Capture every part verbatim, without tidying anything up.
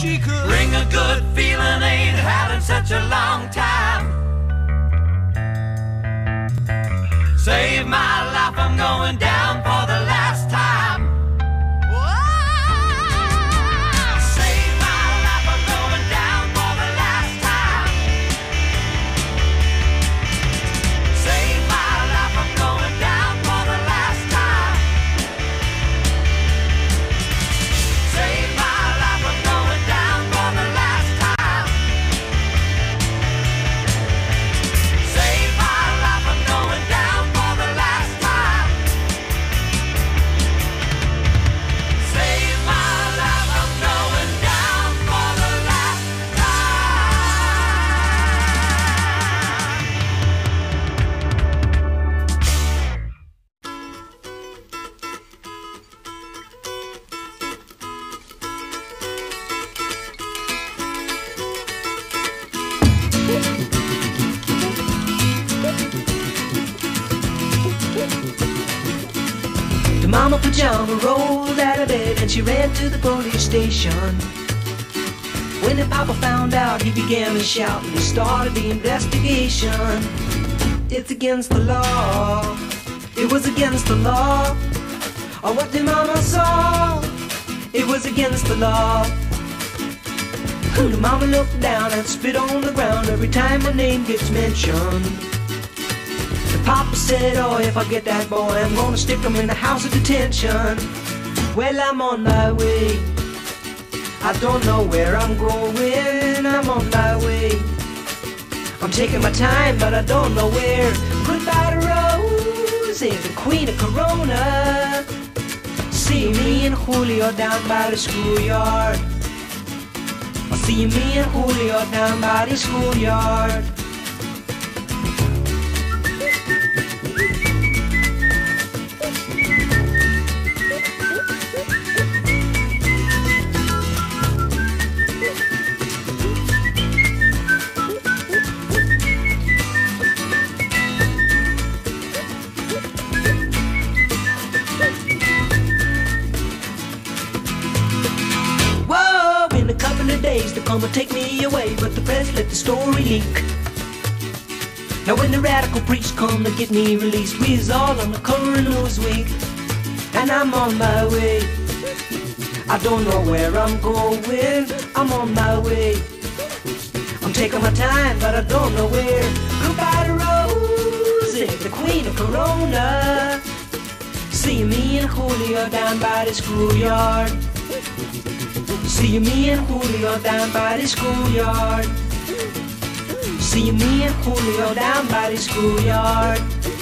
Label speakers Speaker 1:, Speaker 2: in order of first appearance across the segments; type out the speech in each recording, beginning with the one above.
Speaker 1: she could bring a good feeling, ain't had in such a long time. Save my life, I'm going down for the last time. Save my life, I'm going down for the last time. Save my life, I'm going down for the last time. Save my life, I'm going down for the last time. Save my life, I'm going down for the last time. Save my life, I'm going down for the last
Speaker 2: The mama pajama rolled out of bed and she ran to the police station. When the papa found out, he began to shout and he started the investigation. It's against the law. It was against the law. Or what the mama saw. It was against the law. The mama looked down and spit on the ground every time my name gets mentioned. The papa said, oh, if I get that boy, I'm gonna stick him in the house of detention. Well, I'm on my way. I don't know where I'm going. I'm on my way. I'm taking my time, but I don't know where. Goodbye to Rosie, the queen of Corona. See me and Julio down by the schoolyard. I'll see me and Julio down by the schoolyard. They're gonna take me away, but the press let the story leak. Now when the radical priests come to get me released, we's all on the cover of Newsweek. And I'm on my way. I don't know where I'm going. I'm on my way. I'm taking my time, but I don't know where. Goodbye to Rosie, the queen of Corona. See me and Julio down by the schoolyard. See me and Julio down by the schoolyard. See me and Julio down by the schoolyard.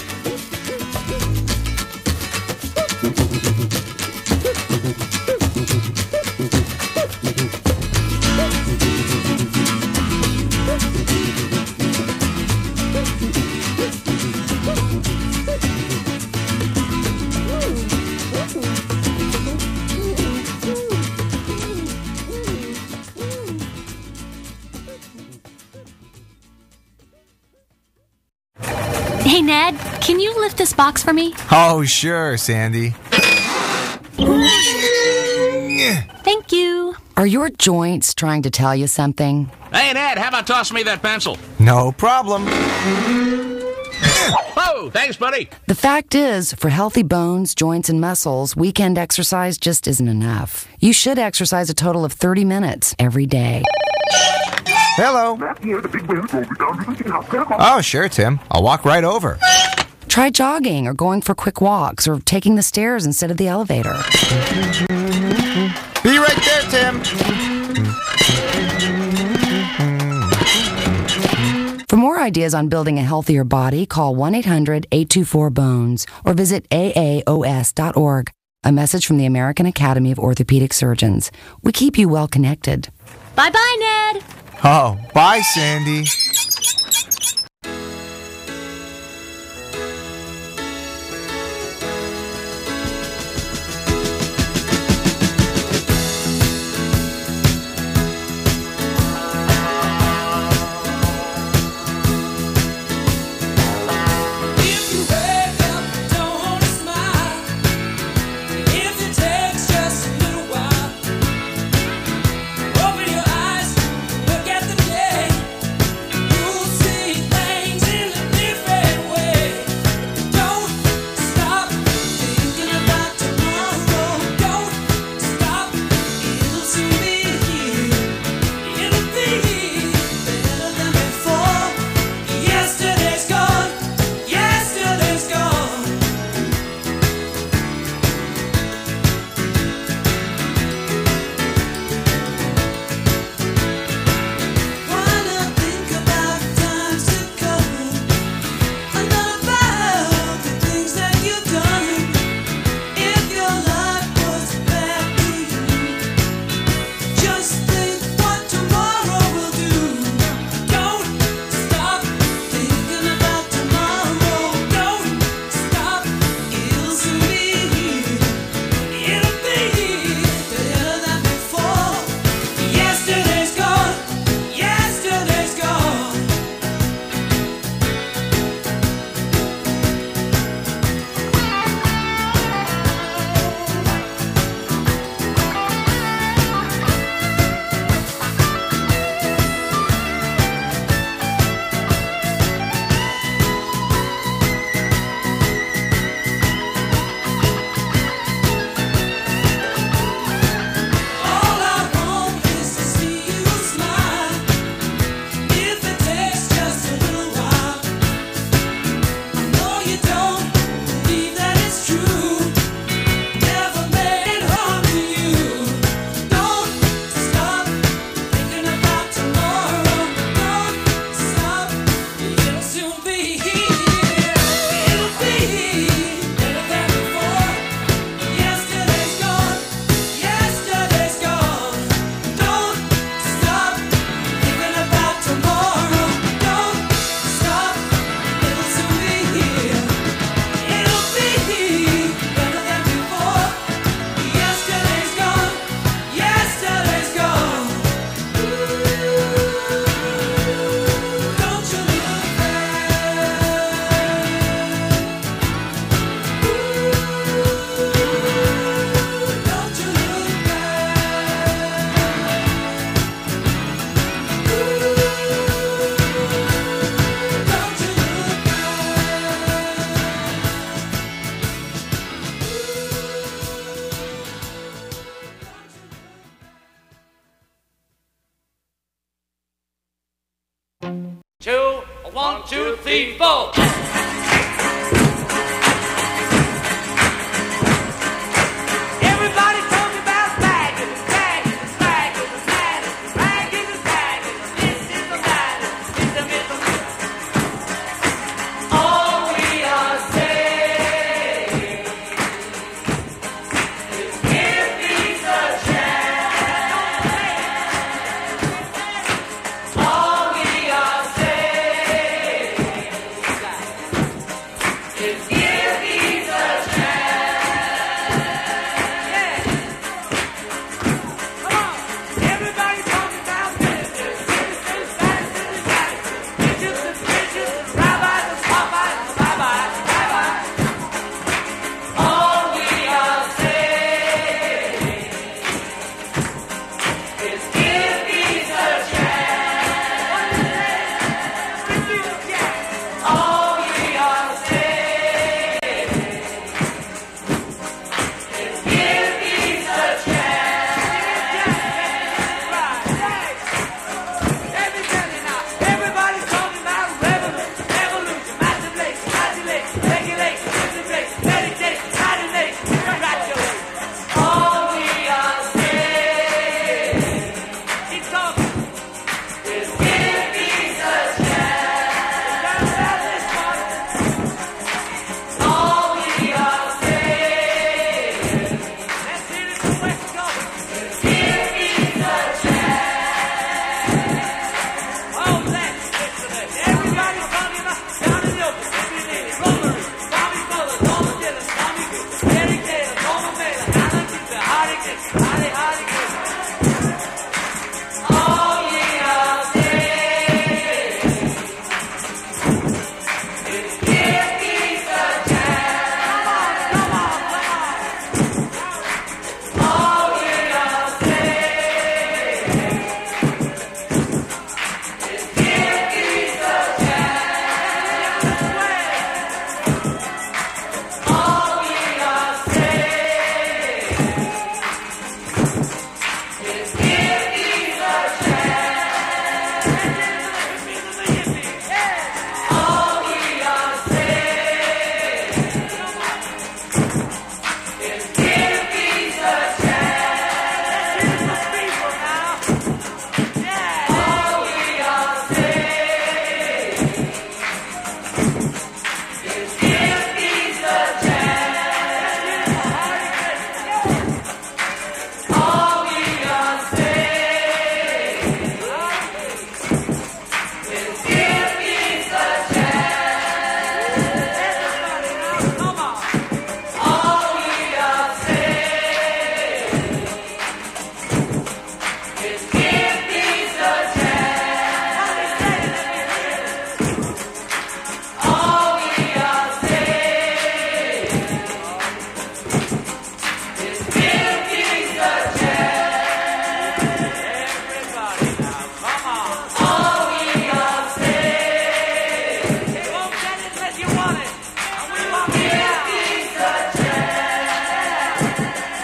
Speaker 3: Hey, Ned, can you lift this box for me?
Speaker 4: Oh, sure, Sandy.
Speaker 3: Thank you.
Speaker 5: Are your joints trying to tell you something?
Speaker 6: Hey, Ned, how about tossing me that pencil?
Speaker 4: No problem.
Speaker 6: Whoa, thanks, buddy.
Speaker 5: The fact is, for healthy bones, joints, and muscles, weekend exercise just isn't enough. You should exercise a total of thirty minutes every day.
Speaker 4: Hello. Oh, sure, Tim. I'll walk right over.
Speaker 5: Try jogging or going for quick walks or taking the stairs instead of the elevator.
Speaker 4: Be right there, Tim.
Speaker 5: For more ideas on building a healthier body, call one eight hundred eight two four bones or visit A A O S dot org. A message from the American Academy of Orthopedic Surgeons. We keep you well connected.
Speaker 3: Bye-bye, Ned.
Speaker 4: Oh, bye, Sandy.
Speaker 1: Over your One, two, three, four. Everybody talking about bagging, bagging, bagging, bagging, bagging, bagging. This is the matter. This is the all we are saying is give peace a chance. All we are saying is give peace a chance. Come on, everybody talking about ministers, ministers, pastors, and pastors, bishops and bishops, rabbis and rabbis, rabbis, rabbis. All we are saying is give peace a chance. All we are saying is give peace a chance. Everybody's talking about revolution, revolution, masturbation, modulation, regulation, integration, meditation, coordination, congratulations. All we are saying, keep talking, is give peace a chance. All we are saying, let's hear it from West Coast, is give peace a chance. Oh, let's listen to it. Everybody's talking about Johnny Milton, Jimmy Lee, Rotary, Bobby Fuller, Norman Dillon, Tommy Good, Eric Taylor, Norman Mailer, Alan Cooper, Hardy Gibson, Hardy, Hardy Gibson. All we are saying is give peace a chance. Come on, come on, come on. All we are saying is give peace a chance. All we are saying is give peace a chance. All we are saying is give peace a chance. All we are saying is give peace a chance. All we are saying is give peace a chance. Come on. All we are saying is give peace a chance. All we are saying is give peace a chance. Everybody now, come on. All we are saying, won't get it unless you want it. And we want it now. Peace a chance.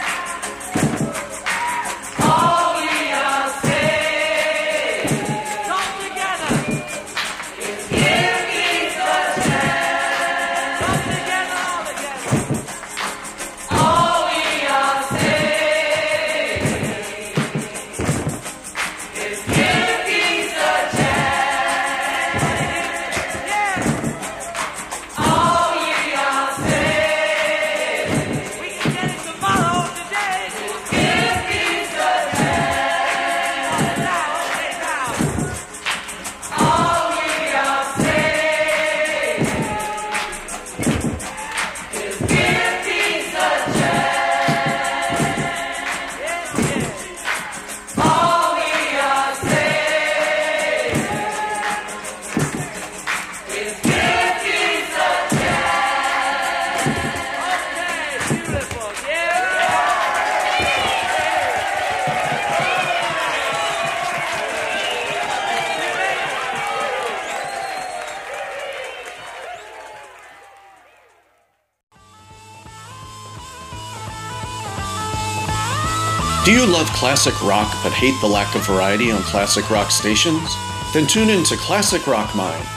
Speaker 1: All we are saying, come together, is give peace a chance. Come together, all together. All we are saying is give peace a chance. All we are saying, we can get it tomorrow, today. Give peace a chance. Now, okay, now. All we are saying is give peace a chance. All we are saying is give peace a chance. Okay, beautiful, yeah.
Speaker 7: Do you love classic rock but hate the lack of variety on classic rock stations? Then tune in to Classic Rock Mine.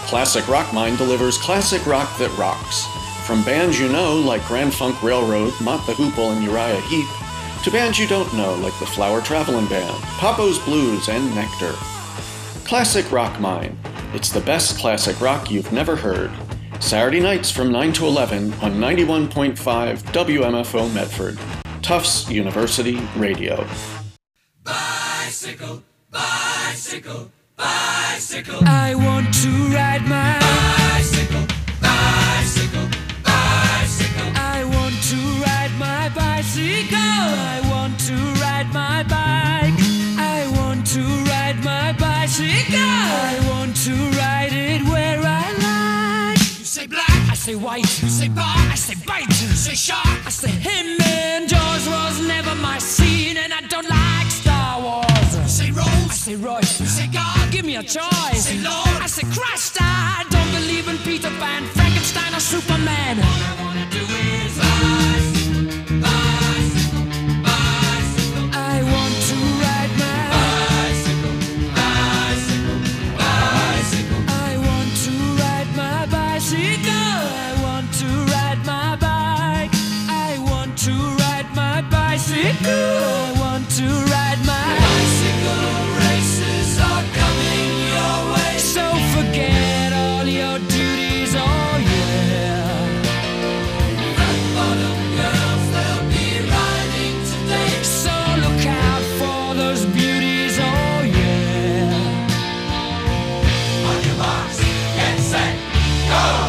Speaker 7: Classic Rock Mine delivers classic rock that rocks. From bands you know like Grand Funk Railroad, Mott the Hoople, and Uriah Heep, to bands you don't know like the Flower Travelin' Band, Papo's Blues, and Nectar. Classic Rock Mine. It's the best classic rock you've never heard. Saturday nights from nine to eleven on ninety-one point five W M F O Medford. Tufts University Radio.
Speaker 1: Bicycle, bicycle, bicycle. I want to ride my bicycle, bicycle, bicycle. I want to ride my bicycle. I want to ride my bike. I want to ride my bicycle. I want to ride it where I like. You say black, I say white. You say bar, I say bite. You say shark, I say him. And Jaws was never my scene, and I don't like Star Wars. You say Rose, I say Royce. You say God, give me a choice. You say Lord, I say Christ. I don't believe in Peter Pan, Frankenstein, or Superman. All I wanna do is bicycle, bicycle, bicycle. I want to ride my bicycle, bicycle, bicycle. I want to ride my bicycle. I want to ride my bike. I want to ride my bicycle. I want to ride my bicycle. Races are coming your way, so forget all your duties. Oh yeah. Red bottom girls, they'll be riding today, so look out for those beauties. Oh yeah. On your marks, get set, go.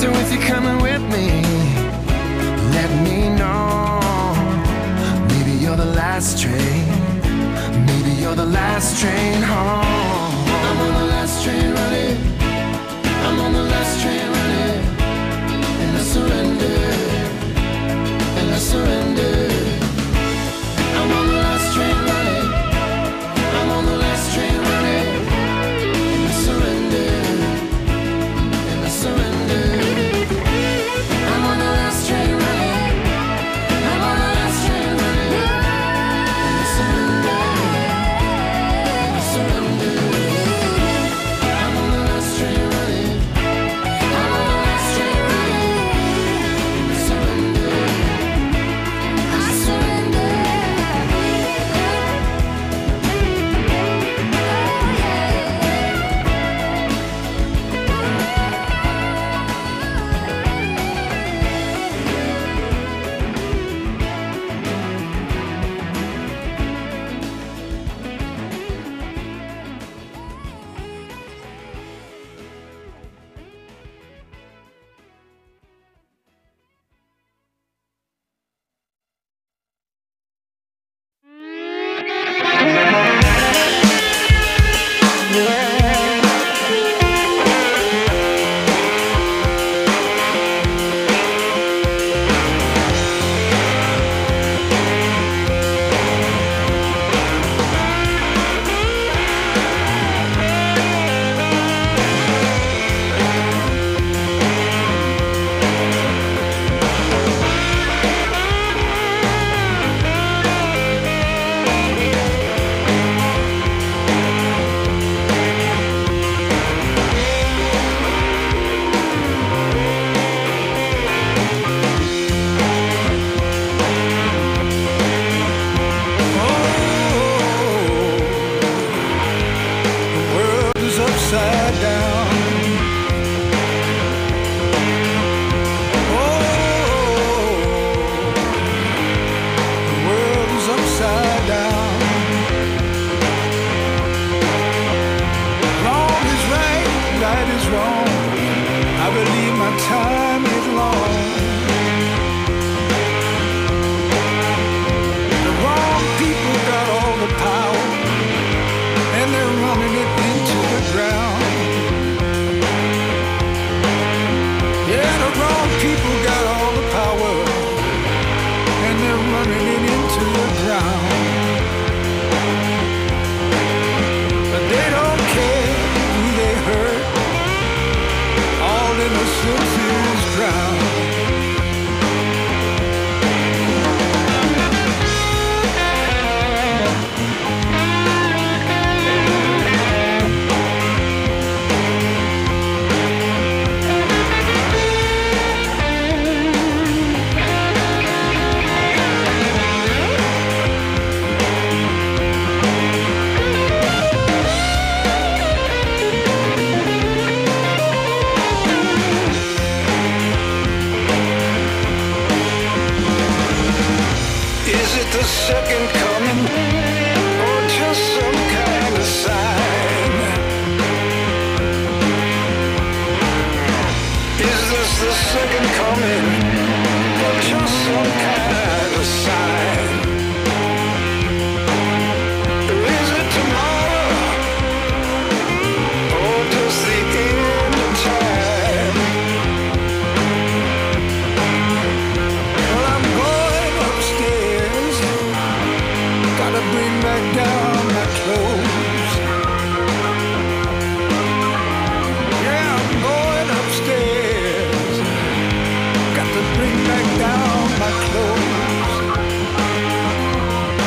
Speaker 8: So if you're coming with me, let me know. Maybe you're the last train. Maybe you're the last train home. I'm on the last train running. I'm on the last train running. And I surrender. And I surrender. I'm on the last train running. I'm on the last train running. And I surrender. And I surrender. I'm on the last train running. I'm on the last train running. And I surrender. And I surrender. I'm on the last train running. I'm on the last train running. And I surrender. I surrender. Time is long. The wrong people got all the power, and they're running it into the ground. Yeah, the wrong people got all the power, and they're running it into the ground. But they don't care who they hurt. All innocence is drowned. Is it the second coming, or just some kind of sign? Is this the second coming, or just some kind of sign? Is it tomorrow, or just the end of time? Well, I'm going upstairs. Gotta bring back down my clothes. Yeah, I'm going upstairs. Got to bring back down my clothes.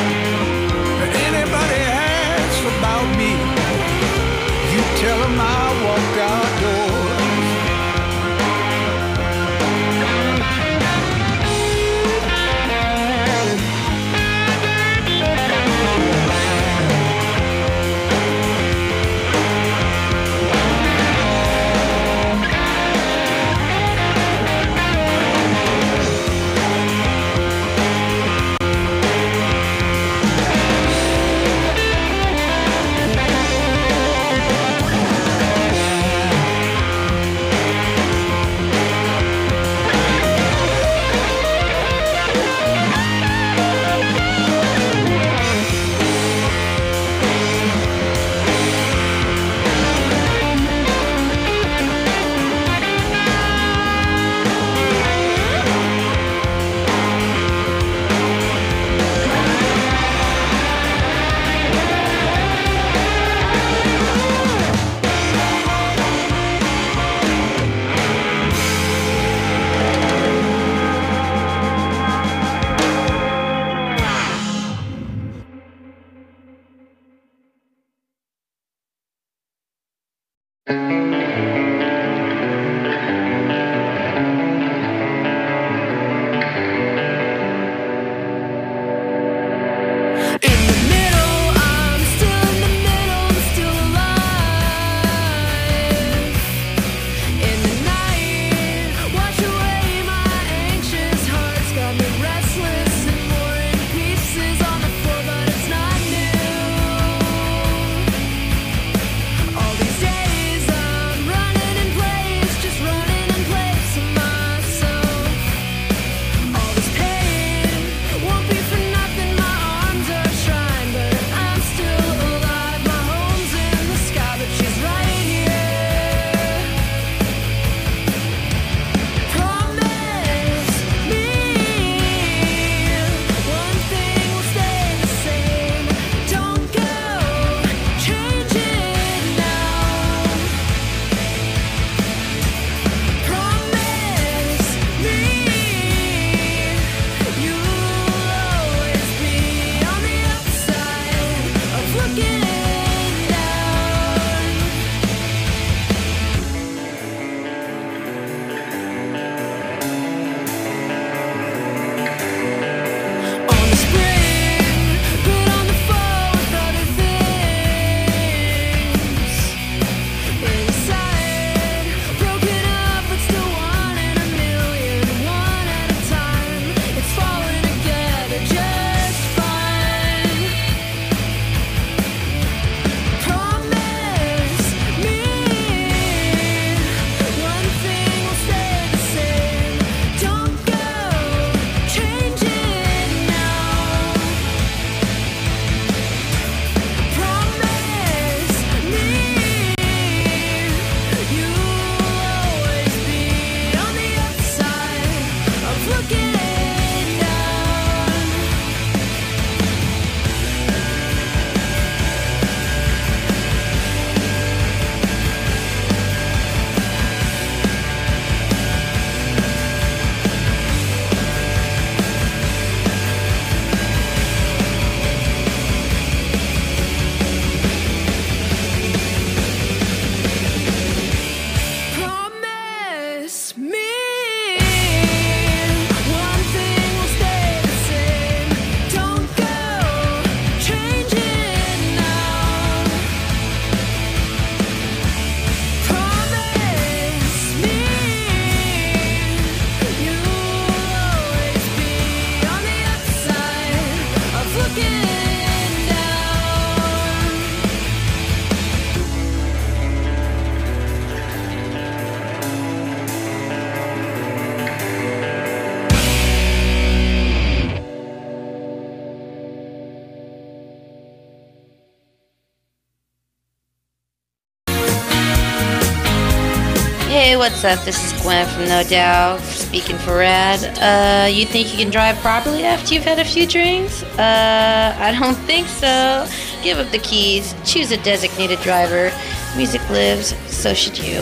Speaker 9: what's up? This is Gwen from No Doubt, speaking for Rad. Uh, you think you can drive properly after you've had a few drinks? Uh, I don't think so. Give up the keys, choose a designated driver. Music lives, so should you.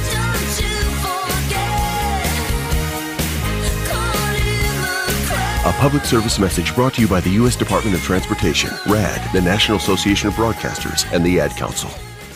Speaker 10: A public service message brought to you by the U S Department of Transportation, RAD, the National Association of Broadcasters, and the Ad Council.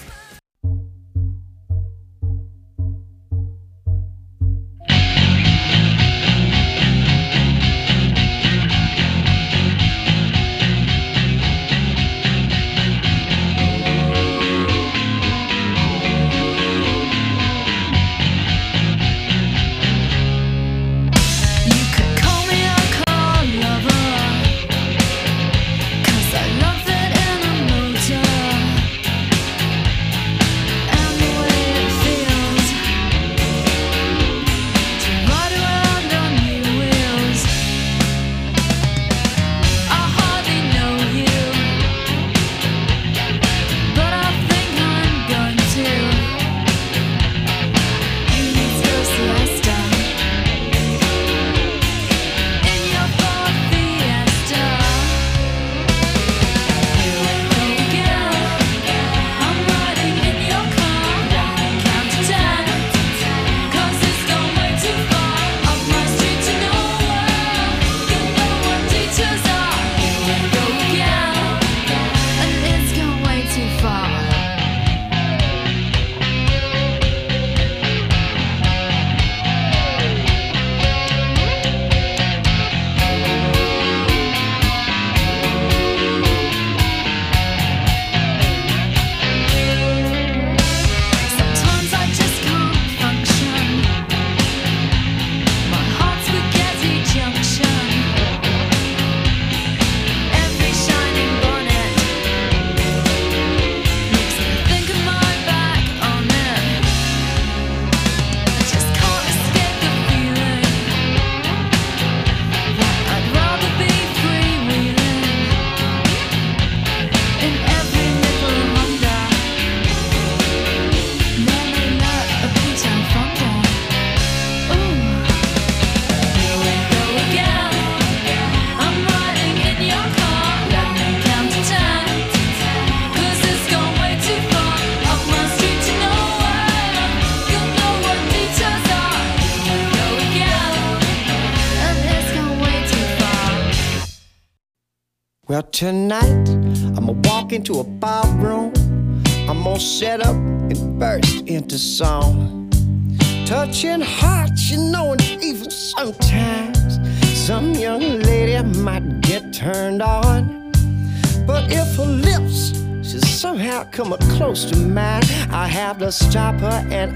Speaker 11: Well, tonight, I'ma walk into a ballroom. I'm gonna set up and burst into song. Touching hearts, you know, and even sometimes some young lady might get turned on. But if her lips should somehow come up close to mine, I have to stop her and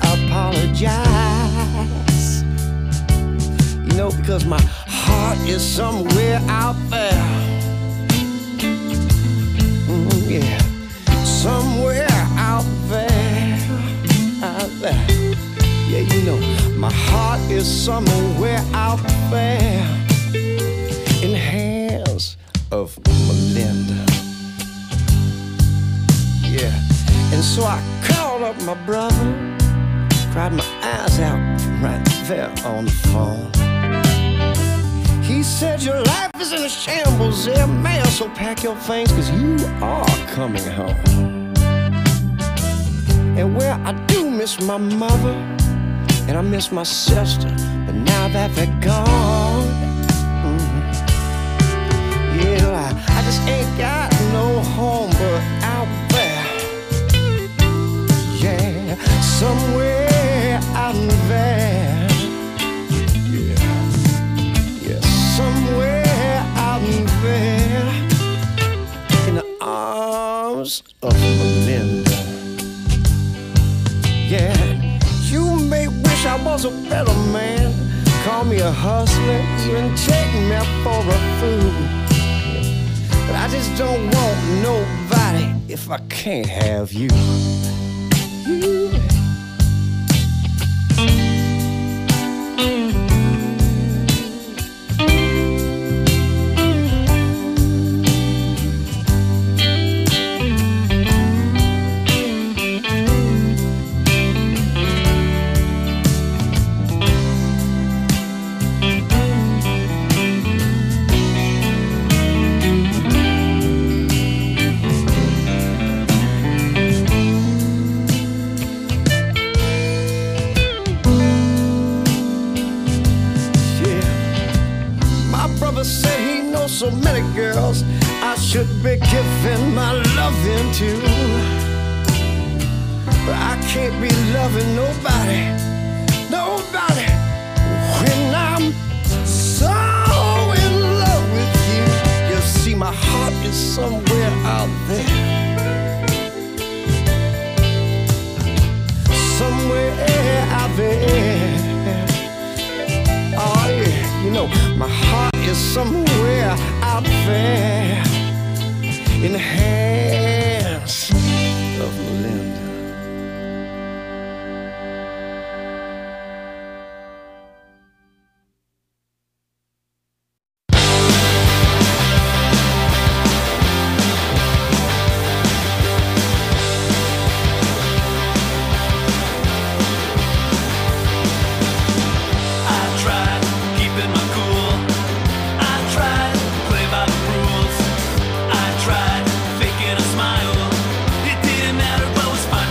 Speaker 11: apologize. You know, because my heart is somewhere out there. Yeah, somewhere out there, out there. Yeah, you know, my heart is somewhere out there in the hands of Melinda. Yeah, and so I called up my brother, cried my eyes out right there on the phone. He said, your life is in a shambles there, man, so pack your things, cause you are coming home. And well, I do miss my mother, and I miss my sister, but now that they're gone, mm-hmm. Yeah, I, I just ain't got no home but out there. Yeah, somewhere out there. Somewhere out there in the arms of Melinda. Yeah, you may wish I was a better man, call me a hustler, even take me for a fool. But I just don't want nobody if I can't have you. You. Papa said he knows so many girls I should be giving my loving to. But I can't be loving nobody, nobody, when I'm so in love with you. You see, my heart is somewhere out there, somewhere out there. Oh yeah, you know, my heart is somewhere out there in the hands of Melinda.
Speaker 1: Smile. It didn't matter, but was fun.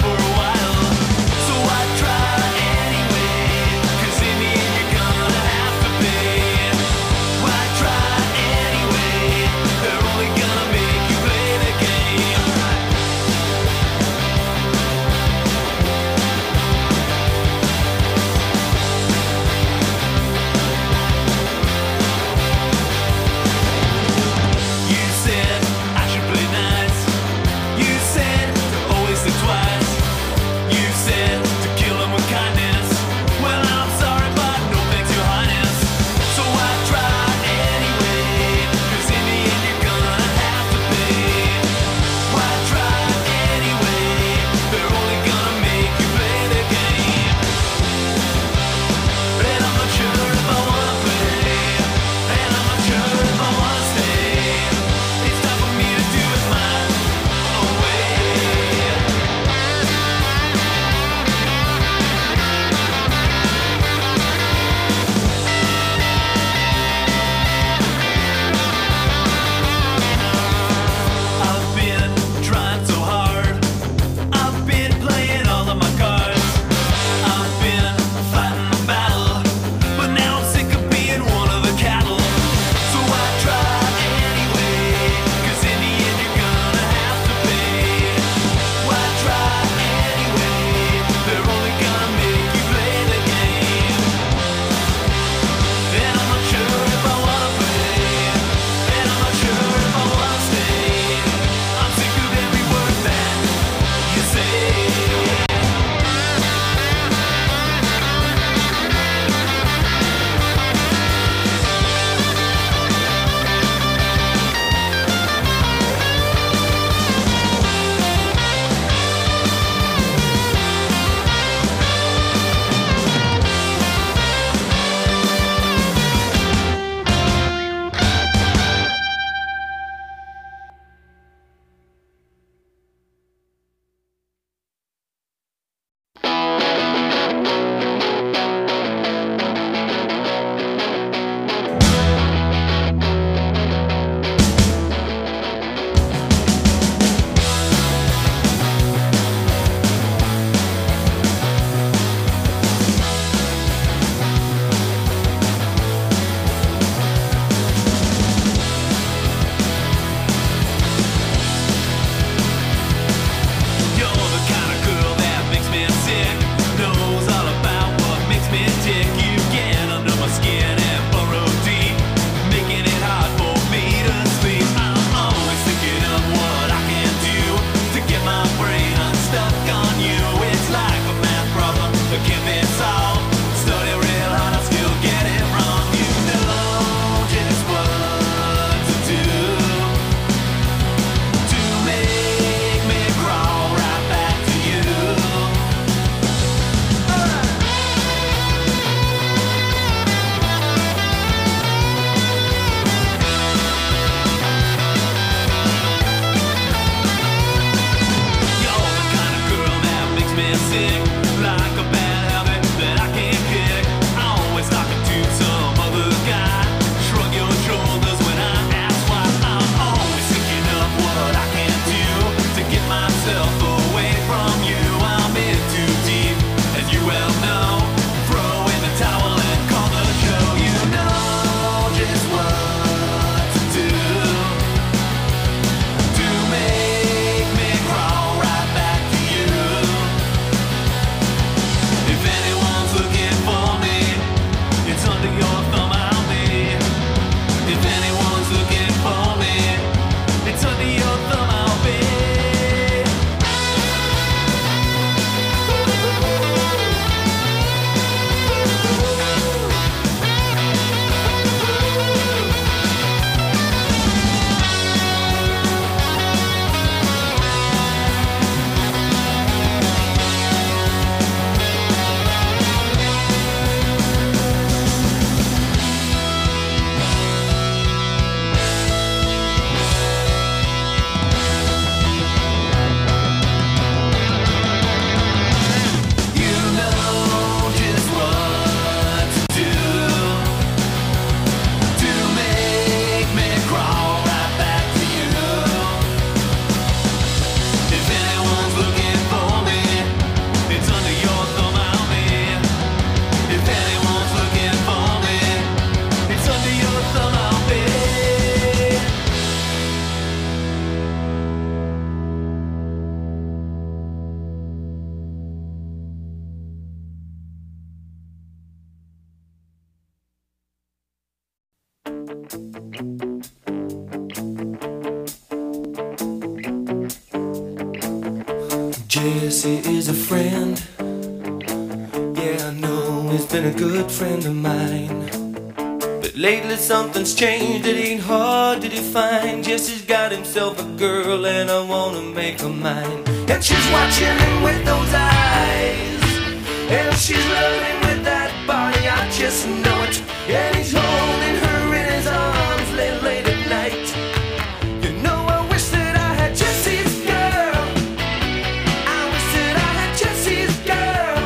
Speaker 12: Jesse is a friend. Yeah, I know he's been a good friend of mine. But lately something's changed, it ain't hard to define. Jesse's got himself a girl and I wanna make her mine. And she's watching him with those eyes, and she's loving him with that body, I just know it. And he's holding her in his arms late, late at night. You know I wish that I had Jesse's girl. I wish that I had Jesse's girl.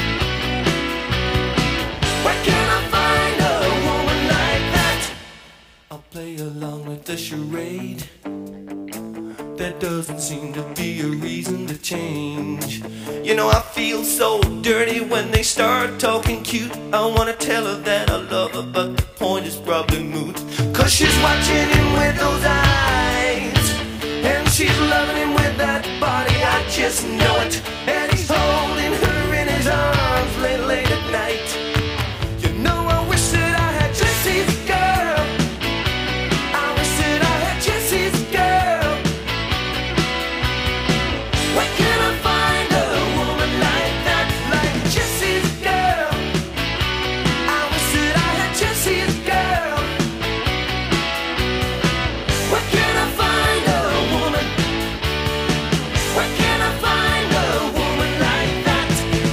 Speaker 12: Where can I find a woman like that? I'll play along with the charade. There doesn't seem to be a reason to change. You know I feel so dirty when they start talking cute. I wanna tell her that I love her, but the point is probably moot. Cause she's watching him with those eyes, and she's loving him with that body, I just know it. And he's holding her in his arms late, late at night. You know I wish that I had Jesse's girl. I wish that I had Jesse's girl. Where can I find a woman like that, like Jesse's girl? I wish that I had Jesse's girl. Where can I find a woman? Where can I find a woman like that?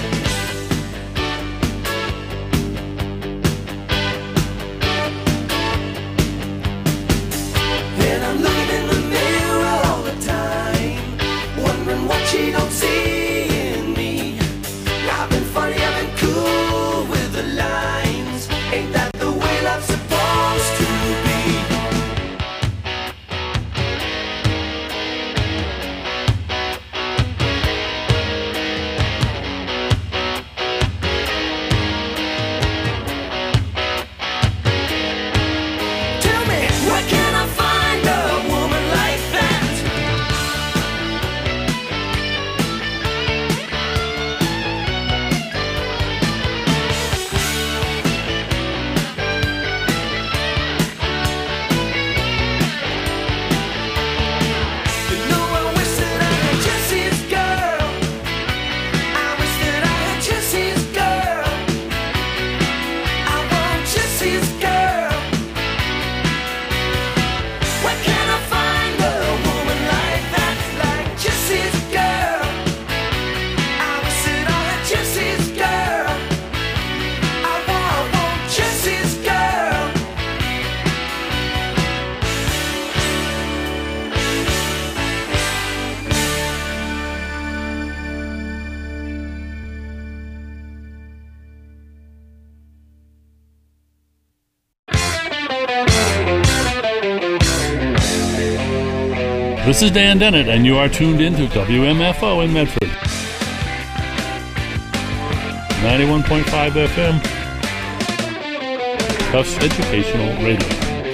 Speaker 12: And I'm looking in the mirror all the time, wondering what she don't see in me. I've been funny, I've been cool with the lines. Ain't that the way love's supposed to be? Tell me, where can I find a woman like that? You know I wish that I had Jesse's girl. I wish that I had Jesse's girl. I want Jesse's girl. Where can I find a woman like that, like Jesse's girl? I wish that I had Jesse's girl. I want, I want Jesse's girl.
Speaker 13: This is Dan Dennett, and you are tuned in to W M F O in Medford. ninety-one point five F M. Tufts Educational Radio.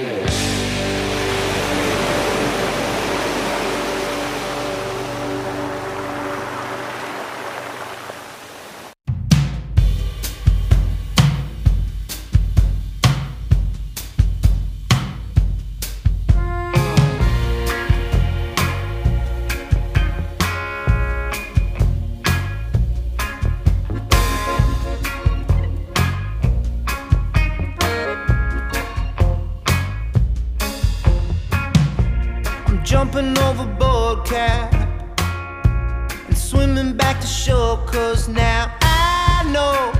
Speaker 11: I'm jumping overboard, Cap, and swimming back to shore, cause now I know,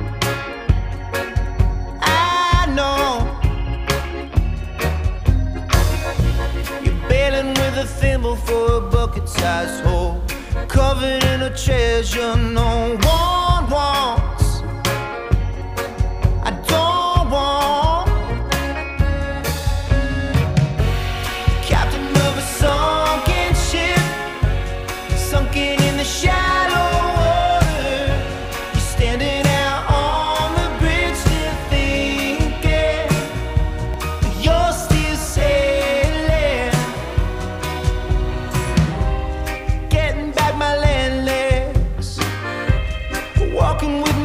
Speaker 11: I know you're bailing with a thimble for a bucket-sized hole, covered in a treasure no one wants. I don't want. Captain of a sunken ship, sunken in the shallow water. You're standing out on the bridge, still thinking you're still sailing. Getting back my land legs, walking with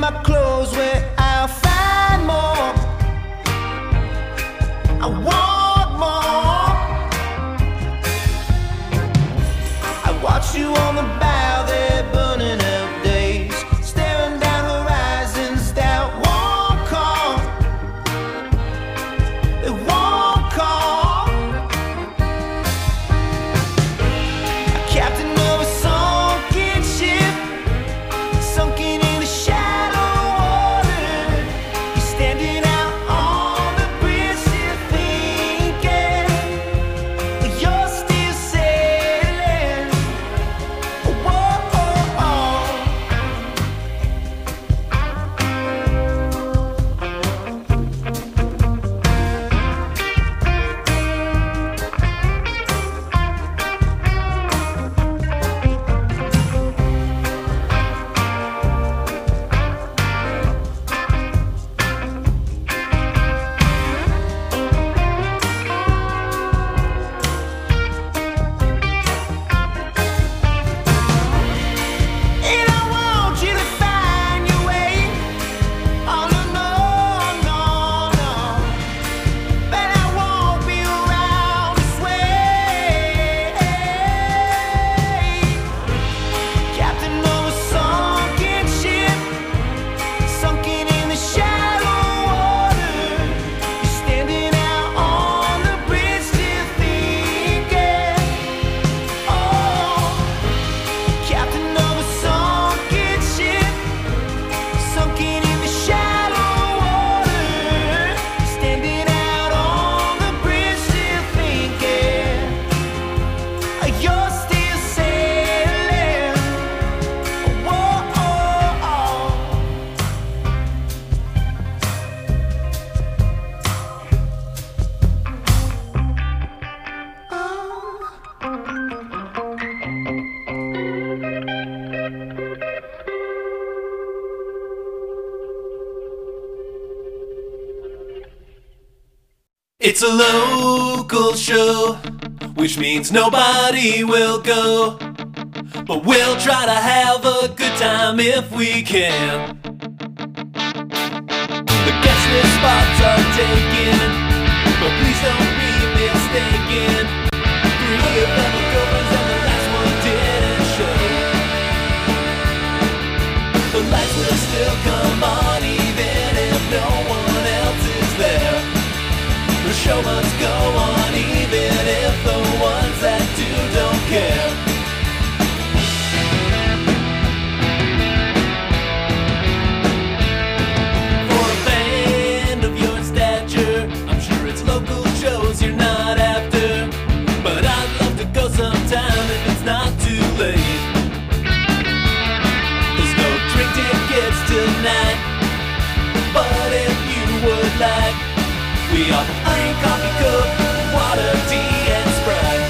Speaker 12: It's a local show, which means nobody will go. But we'll try to have a good time if we can. The guest list spots are taken, but please don't be mistaken. Three of them are goers and the last one didn't show. The lights will still come on even if no one else is there. The show must go on even if the ones that do don't care. For a band of your stature, I'm sure it's local shows you're not after, but I'd love to go sometime if it's not too late. There's no drink tickets tonight, but if you would like, we offer free coffee, coke, water, tea, and Sprite.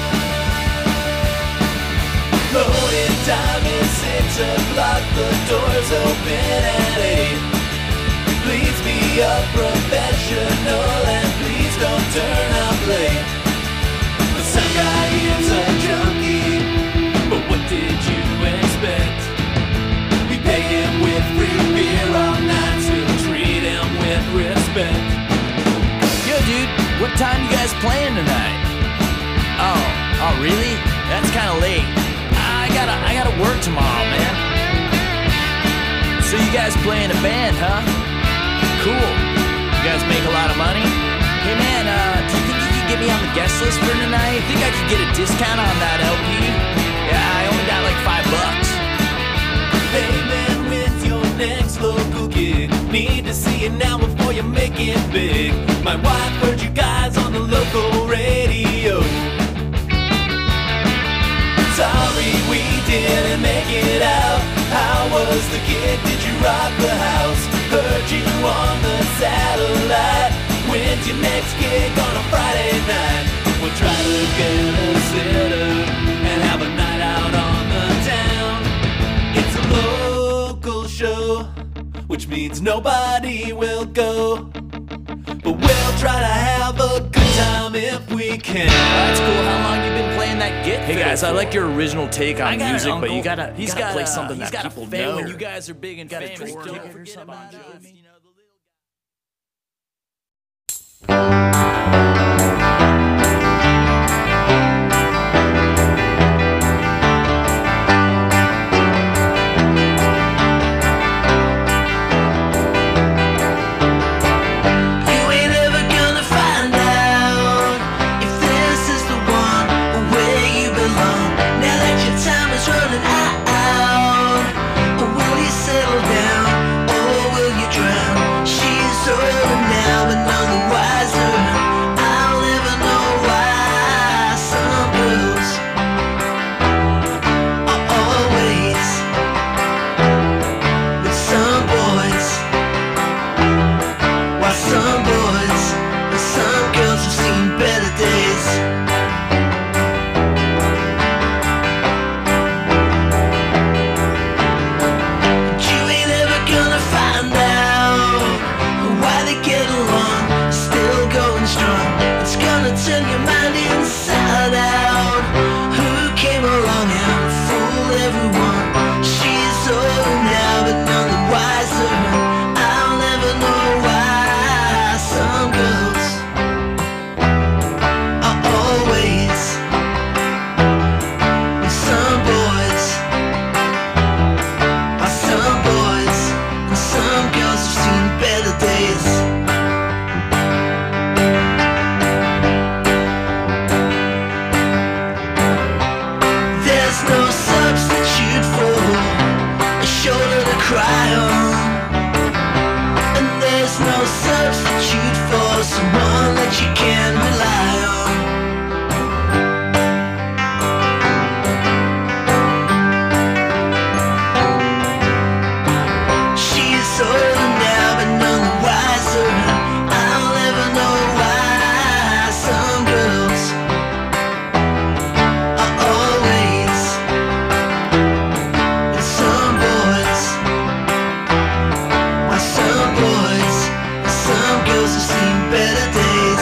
Speaker 12: Loading time is six o'clock, the doors open at eight. Please be a professional and please don't turn up late. The sound guy is a junkie, but what did you expect? We pay him with free beer all night, still treat him with respect.
Speaker 14: Yo, dude, what time you guys playing tonight? Oh, oh, really? That's kind of late. I gotta, I gotta work tomorrow, man. So you guys play in a band, huh? Cool. You guys make a lot of money? Hey, man, uh, do you think you could get me on the guest list for tonight? Think I could get a discount on that L P? Yeah, I only got like five bucks.
Speaker 12: Hey, man, with your next local gig, need to see it now before you make it big. My wife heard you guys on the local radio. Sorry we didn't make it out. How was the gig? Did you rock the house? Heard you on the satellite. When's your next gig on a Friday night? We'll try to get a sitter and have a night out on the town. It's a local show, which means nobody will go. But we'll try to have a good time if we can.
Speaker 14: That's cool. How long you been playing that git?
Speaker 15: Hey guys, I like your original take on
Speaker 14: got
Speaker 15: music,
Speaker 14: an
Speaker 15: but you
Speaker 14: uncle.
Speaker 15: gotta,
Speaker 14: He's
Speaker 15: you gotta
Speaker 14: got
Speaker 15: play
Speaker 14: a-
Speaker 15: something
Speaker 14: he's
Speaker 15: that
Speaker 14: got a
Speaker 15: people
Speaker 14: fan
Speaker 15: know.
Speaker 14: when you guys are big and
Speaker 15: Got a
Speaker 14: famous.
Speaker 15: drink
Speaker 14: Don't
Speaker 15: ticket or
Speaker 14: forget
Speaker 15: something.
Speaker 14: about Jovi.
Speaker 2: You ain't ever gonna find out if this is the one or where you belong. Now that your time is running out, or will you settle down, or will you drown? She's older now, but none the wiser. I'll never know why some girls are always with some boys. Why some boys and some girls have seen better days. But you ain't ever gonna find out why they get along, still going strong. It's gonna turn your mind inside out. Who came along and fooled everyone? She's older now, but none the wiser. I'll never know why some girls are always with some boys. Why some boys and some girls have seen better days. There's no substitute for a shoulder to cry on. And there's no substitute for someone that you can rely on. She's older now, but none the wiser. I'll never know why some girls are always with some boys. Why some boys and some girls have seen better days.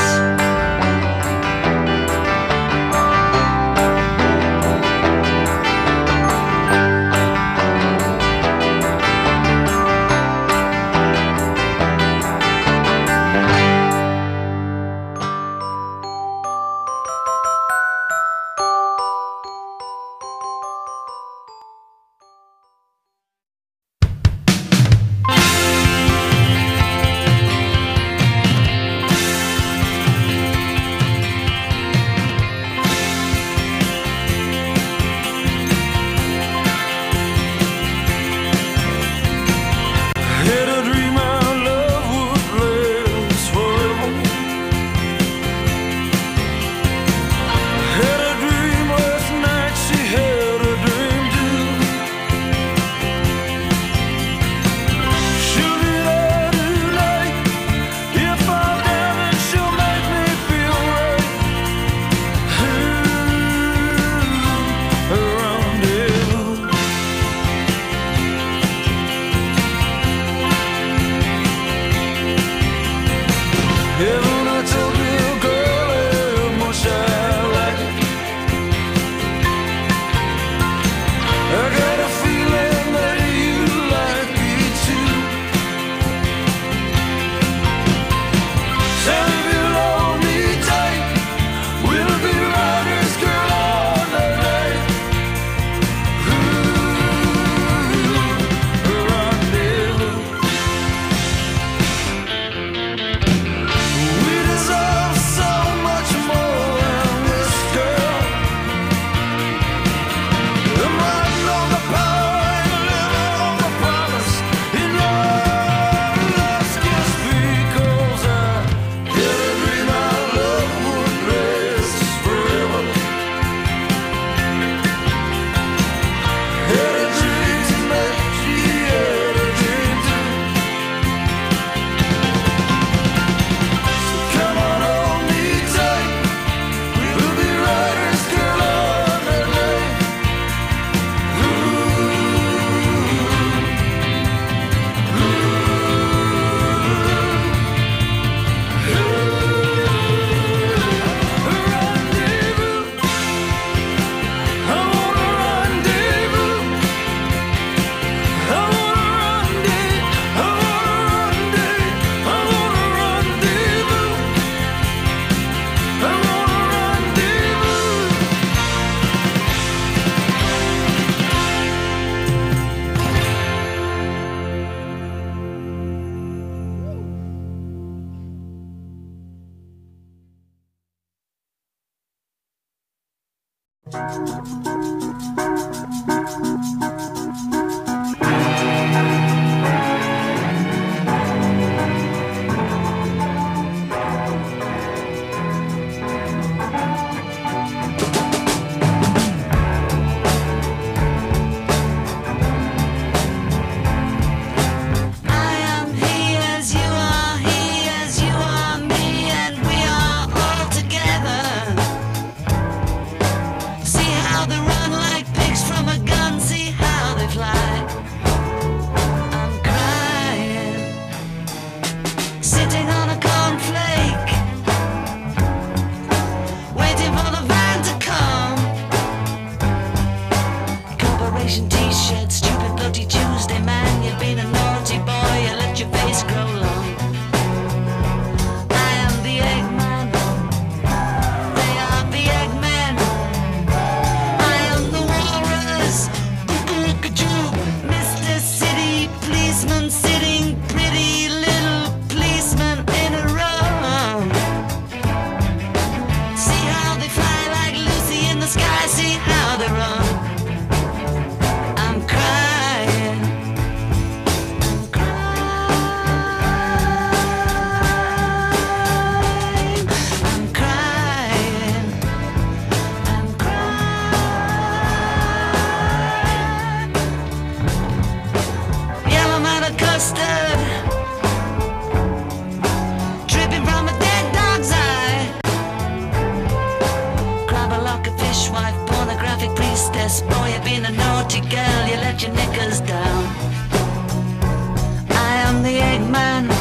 Speaker 2: Boy, you've been a naughty girl, you let your knickers down. I am the Eggman.